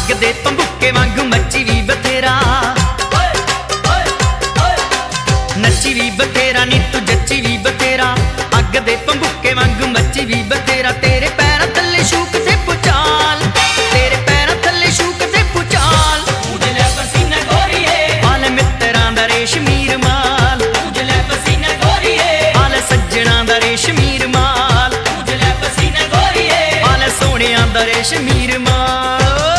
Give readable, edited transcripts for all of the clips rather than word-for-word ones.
ਅੱਗ ਦੇ ਪੰਬੁੱਕੇ ਵਾਂਗੂ ਮੱਚੀ ਵੀ ਬਥੇਰਾ, ਨੱਚੀ ਵੀ ਬਥੇਰਾ ਨੀ ਤੂੰ ਜੱਚੀ ਵੀ ਬਥੇਰਾ। ਅੱਗ ਦੇ ਪੰਬੁੱਕੇ ਵਾਂਗੂ ਮੱਚੀ ਵੀ ਬਥੇਰਾ, ਤੇਰੇ ਪੈਰਾਂ ਥੱਲੇ ਸ਼ੂਕ ਦੇ ਪੁਚਾਲ, ਤੇਰੇ ਪੈਰਾਂ ਥੱਲੇ ਸ਼ੂਕ ਦੇ ਪੁਚਾਲ। ਉਜਲੇ ਪਸੀਨਾ ਗੋਰੀਏ ਆਲੇ ਮਿੱਤਰਾਂ ਦਾ ਰੇਸ਼ਮੀ ਰੁਮਾਲ, ਉਜਲੇ ਪਸੀਨਾ ਗੋਰੀਏ ਆਲੇ ਸੱਜਣਾ ਦਾ ਰੇਸ਼ਮੀ ਰੁਮਾਲ, ਉਜਲੇ ਪਸੀਨਾ ਗੋਰੀਏ ਆਲੇ ਸੋਹਣਿਆਂ ਦਾ ਰੇਸ਼ਮੀ ਰੁਮਾਲ।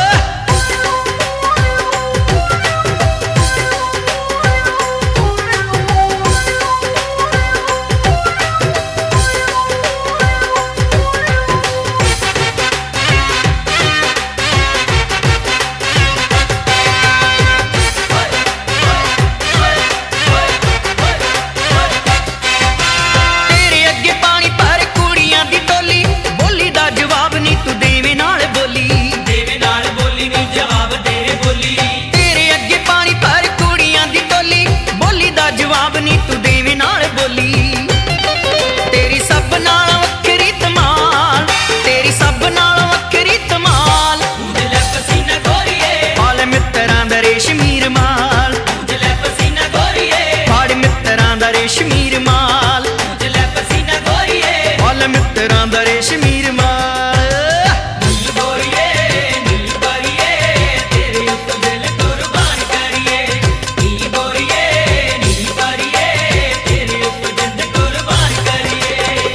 ਰੇਸ਼ਮੀ ਰੁਮਾਲ, ਉਜਲੇ ਪਸੀਨਾ ਗੋਰੀਏ ਆਲੇ ਮਿੱਤਰਾਂ ਦਾ ਰੇਸ਼ਮੀ ਰੁਮਾਲ। ਨੀਲ ਗੋਰੀਏ ਨੀਲ ਗੋਰੀਏ ਤੇਰੇ ਉੱਤੇ ਦਿਲ ਕੁਰਬਾਨ ਕਰੀਏ, ਨੀਲ ਗੋਰੀਏ ਨੀਲ ਗੋਰੀਏ ਤੇਰੇ ਉੱਤੇ ਦਿਲ ਕੁਰਬਾਨ ਕਰੀਏ।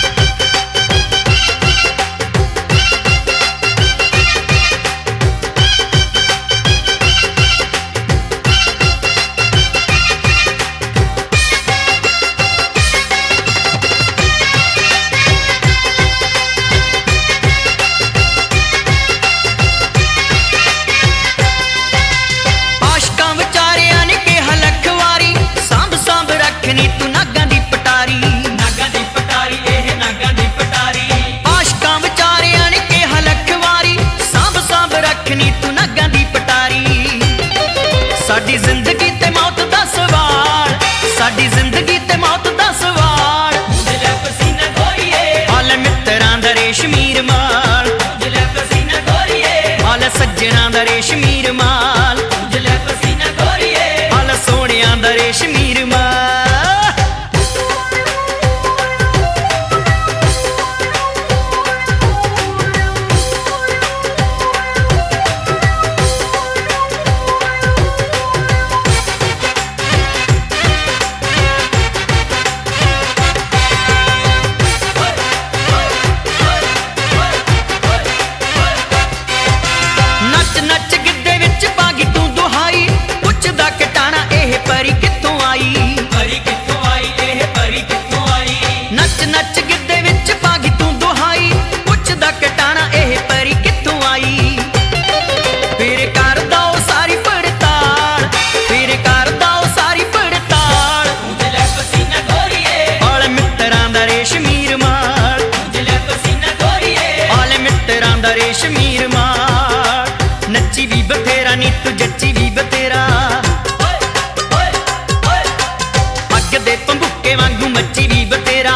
ਨੀ ਤੂੰ ਨਾਗਾਂ ਦੀ ਪਟਾਰੀ, ਨਾਗਾਂ ਦੀ ਪਟਾਰੀ ਇਹ ਨਾਗਾਂ ਦੀ ਪਟਾਰੀ। ਆਸ਼ਕਾਂ ਵਿਚਾਰਿਆਂ ਨੇ ਕਿਹਾ ਲੱਖ ਵਾਰੀ, ਸਾਂਭ ਸਾਂਭ ਰੱਖ ਨੀ ਤੂੰ ਨਾਗਾਂ ਦੀ ਪਟਾਰੀ। ਸਾਡੀ ਜ਼ਿੰਦਗੀ ਤੇ ਮੌਤ ਦਾ ਸਵਾਲ, ਸਾਡੀ ਜ਼ਿੰਦਗੀ ਤੇ ਮੌਤ ਦਾ ਸਵਾਲ। ਉਜਲੇ ਪਸੀਨਾ ਗੋਰੀਏ ਆਲੇ ਮਿੱਤਰਾਂ ਦਾ ਰੇਸ਼ਮੀ ਰੁਮਾਲ, ਉਜਲੇ ਪਸੀਨਾ ਗੋਰੀਏ ਆਲੇ ਸੱਜਣਾ ਦਾ ਰੇਸ਼ਮੀ ਰੁਮਾਲ, ਉਜਲੇ ਪਸੀਨਾ ਗੋਰੀਏ ਆਲੇ ਸੋਹਣਿਆਂ ਦਾ ਰੇਸ਼ਮੀ ਰੁਮਾਲ। ਨੱਚ ਗਿੱਧੇ ਵਿੱਚ ਪਾ ਗਈ ਤੂੰ ਦੁਹਾਈ, ਪੁੱਛਦਾ ਕਟਾਣਾ ਇਹ ਪਰੀ ਕਿੱਥੋਂ ਆਈ, ਪਰੀ ਕਿੱਥੋਂ ਆਈ ਇਹ ਪਰੀ ਕਿੱਥੋਂ ਆਈ। ਨੱਚ ਗਿੱਧੇ ਵਿੱਚ ਪਾ ਗਈ ਤੂੰ ਦੁਹਾਈ, ਪੁੱਛਦਾ ਕਟਾਣਾ ਇਹ ਪਰੀ ਕਿੱਥੋਂ ਆਈ। ਫਿਰ ਕਰਦਾ ਉਹ ਸਾਰੀ ਪੜਤਾਲ, ਫਿਰ ਕਰਦਾ ਉਹ ਸਾਰੀ ਪੜਤਾਲ। ਉਜਲੇ ਪਸੀਨਾ ਗੋਰੀਏ ਆਲੇ ਮਿੱਤਰਾਂ ਦਾ ਰੇਸ਼ਮੀ ਰੁਮਾਲ, ਉਜਲੇ ਪਸੀਨਾ ਗੋਰੀਏ ਆਲੇ ਮਿੱਤਰਾਂ ਦਾ ਰੇਸ਼ਮੀ ਰੁਮਾਲ। ਨੱਚੀ ਵੀ ਬਥੇਰਾ ਨੀ ਤੂੰ ਜੱਚੀ ਵੀ ਬਥੇਰਾ, ਅੱਗ ਦੇ ਪੰਬੁੱਕੇ ਵਾਂਗੂ ਮੱਚੀ ਵੀ ਬਥੇਰਾ।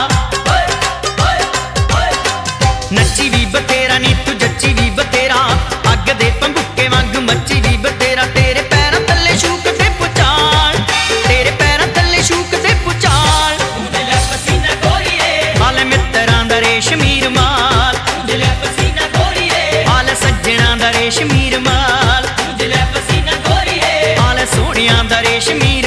ਨੱਚੀ ਵੀ ਬਥੇਰਾ ਨੀ ਤੂੰ ਜੱਚੀ ਵੀ ਬਥੇਰਾ, ਅੱਗ ਦੇ ਪੰਬੁੱਕੇ ਵਾਂਗੂ ਮੱਚੀ ਵੀ ਬਥੇਰਾ। ਤੇਰੇ ਪੈਰਾਂ ਥੱਲੇ ਸ਼ੂਕ ਦੇ ਪੁਚਾਲ, ਤੇਰੇ ਪੈਰਾਂ ਥੱਲੇ ਸ਼ੂਕ ਦੇ ਪੁਚਾਲ। ਉਜਲੇ ਪਸੀਨਾ ਗੋਰੀਏ ਆਲੇ ਮਿੱਤਰਾਂ ਦਾ ਰੇਸ਼ਮੀ ਰੁਮਾਲ, ਉਜਲੇ ਪਸੀਨਾ ਗੋਰੀਏ ਆਲੇ ਸੱਜਣਾ ਦਾ ਰੇਸ਼ਮੀ ਰੁਮਾਲ, ਉਜਲੇ ਪਸੀਨਾ ਗੋਰੀਏ ਆਲੇ ਸੋਹਣਿਆਂ ਦਾ ਰੇਸ਼ਮੀ